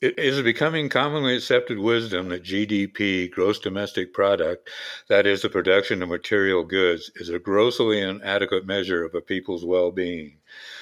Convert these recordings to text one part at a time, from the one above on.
It is becoming commonly accepted wisdom that GDP, gross domestic product, that is, the production of material goods, is a grossly inadequate measure of a people's well being.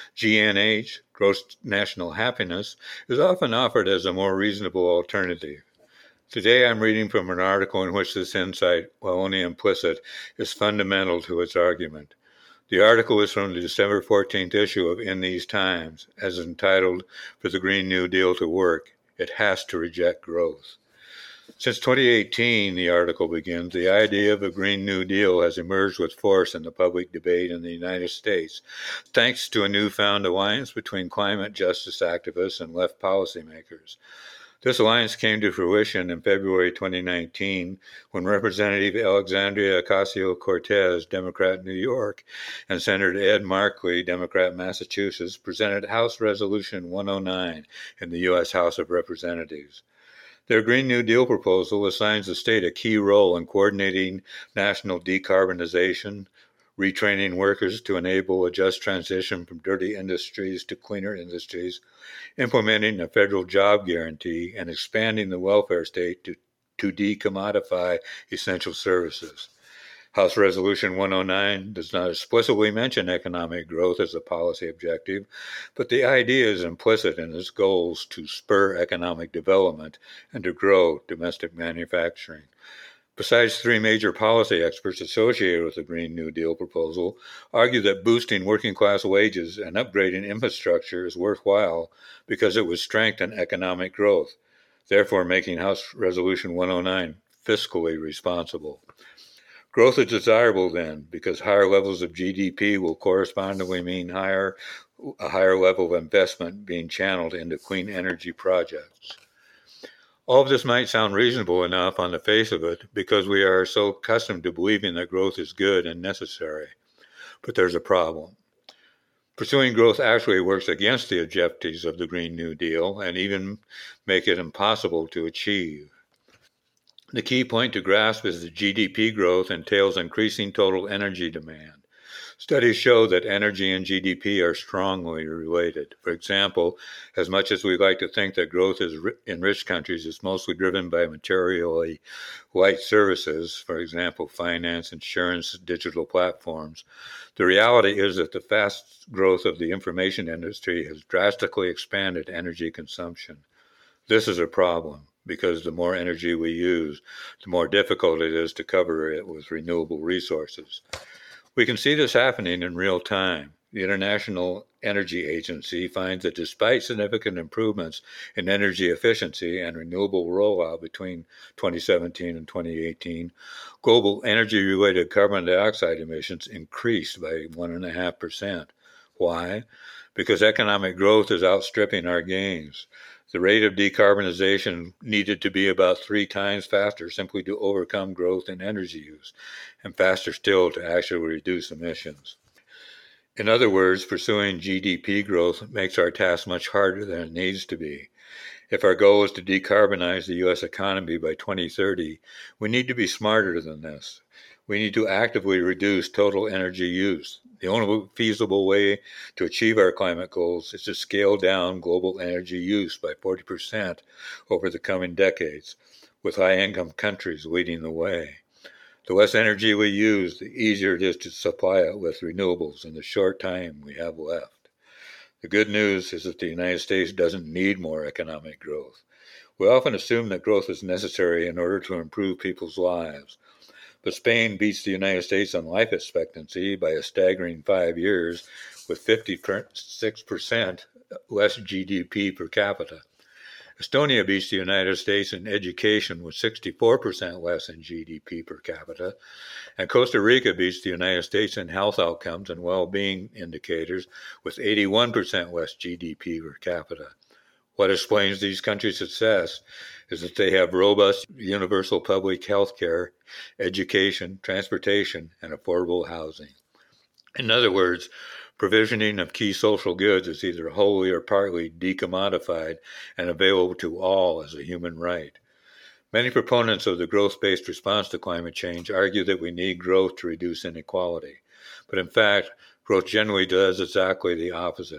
GNH, gross national happiness, is often offered as a more reasonable alternative. Today I'm reading from an article in which this insight, while only implicit, is fundamental to its argument. The article is from the December 14th issue of In These Times, as entitled, For the Green New Deal to Work, It Has to Reject Growth. Since 2018, the article begins, the idea of a Green New Deal has emerged with force in the public debate in the United States, thanks to a newfound alliance between climate justice activists and left policymakers. This alliance came to fruition in February 2019 when Representative Alexandria Ocasio-Cortez, Democrat, New York, and Senator Ed Markey, Democrat, Massachusetts, presented House Resolution 109 in the U.S. House of Representatives. Their Green New Deal proposal assigns the state a key role in coordinating national decarbonization, retraining workers to enable a just transition from dirty industries to cleaner industries, implementing a federal job guarantee, and expanding the welfare state to decommodify essential services. House Resolution 109 does not explicitly mention economic growth as a policy objective, but the idea is implicit in its goals to spur economic development and to grow domestic manufacturing. Besides, three major policy experts associated with the Green New Deal proposal argue that boosting working class wages and upgrading infrastructure is worthwhile because it would strengthen economic growth, therefore making House Resolution 109 fiscally responsible. Growth is desirable then because higher levels of GDP will correspondingly mean a higher level of investment being channeled into clean energy projects. All of this might sound reasonable enough on the face of it because we are so accustomed to believing that growth is good and necessary. But there's a problem. Pursuing growth actually works against the objectives of the Green New Deal and even make it impossible to achieve. The key point to grasp is that GDP growth entails increasing total energy demand. Studies show that energy and GDP are strongly related. For example, as much as we like to think that growth in rich countries is mostly driven by materially light services, for example, finance, insurance, digital platforms, the reality is that the fast growth of the information industry has drastically expanded energy consumption. This is a problem because the more energy we use, the more difficult it is to cover it with renewable resources. We can see this happening in real time. The International Energy Agency finds that despite significant improvements in energy efficiency and renewable rollout between 2017 and 2018, global energy-related carbon dioxide emissions increased by 1.5%. Why? Because economic growth is outstripping our gains. The rate of decarbonization needed to be about 3 times faster simply to overcome growth in energy use, and faster still to actually reduce emissions. In other words, pursuing GDP growth makes our task much harder than it needs to be. If our goal is to decarbonize the U.S. economy by 2030, we need to be smarter than this. We need to actively reduce total energy use. The only feasible way to achieve our climate goals is to scale down global energy use by 40% over the coming decades, with high-income countries leading the way. The less energy we use, the easier it is to supply it with renewables in the short time we have left. The good news is that the United States doesn't need more economic growth. We often assume that growth is necessary in order to improve people's lives. But Spain beats the United States on life expectancy by a staggering 5 years with 56% less GDP per capita. Estonia beats the United States in education with 64% less in GDP per capita. And Costa Rica beats the United States in health outcomes and well-being indicators with 81% less GDP per capita. What explains these countries' success is that they have robust universal public health care, education, transportation, and affordable housing. In other words, provisioning of key social goods is either wholly or partly decommodified and available to all as a human right. Many proponents of the growth-based response to climate change argue that we need growth to reduce inequality. But in fact, growth generally does exactly the opposite.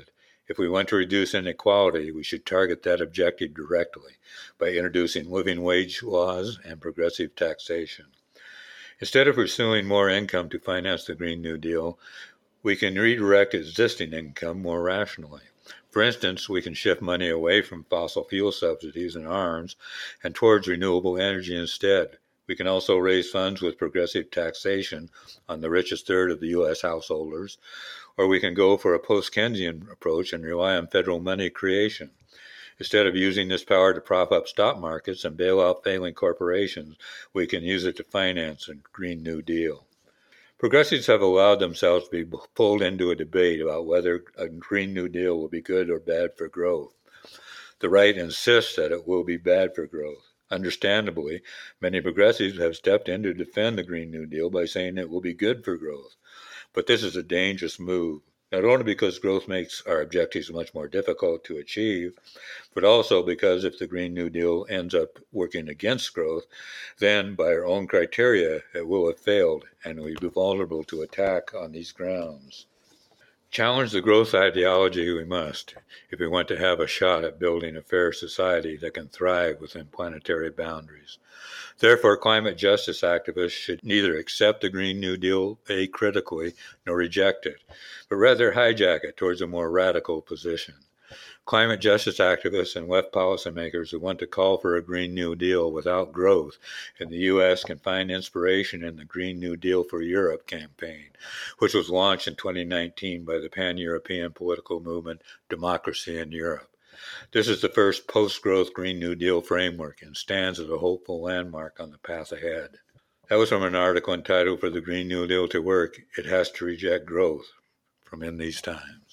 If we want to reduce inequality, we should target that objective directly by introducing living wage laws and progressive taxation. Instead of pursuing more income to finance the Green New Deal, we can redirect existing income more rationally. For instance, we can shift money away from fossil fuel subsidies and arms and towards renewable energy instead. We can also raise funds with progressive taxation on the richest third of the U.S. householders, or we can go for a post-Keynesian approach and rely on federal money creation. Instead of using this power to prop up stock markets and bail out failing corporations, we can use it to finance a Green New Deal. Progressives have allowed themselves to be pulled into a debate about whether a Green New Deal will be good or bad for growth. The right insists that it will be bad for growth. Understandably, many progressives have stepped in to defend the Green New Deal by saying it will be good for growth. But this is a dangerous move, not only because growth makes our objectives much more difficult to achieve, but also because if the Green New Deal ends up working against growth, then by our own criteria, it will have failed and we'll be vulnerable to attack on these grounds. Challenge the growth ideology we must if we want to have a shot at building a fair society that can thrive within planetary boundaries. Therefore, climate justice activists should neither accept the Green New Deal acritically nor reject it, but rather hijack it towards a more radical position. Climate justice activists and left policymakers who want to call for a Green New Deal without growth in the U.S. can find inspiration in the Green New Deal for Europe campaign, which was launched in 2019 by the pan-European political movement Democracy in Europe. This is the first post-growth Green New Deal framework and stands as a hopeful landmark on the path ahead. That was from an article entitled "For the Green New Deal to Work, It Has to Reject Growth," from In These Times.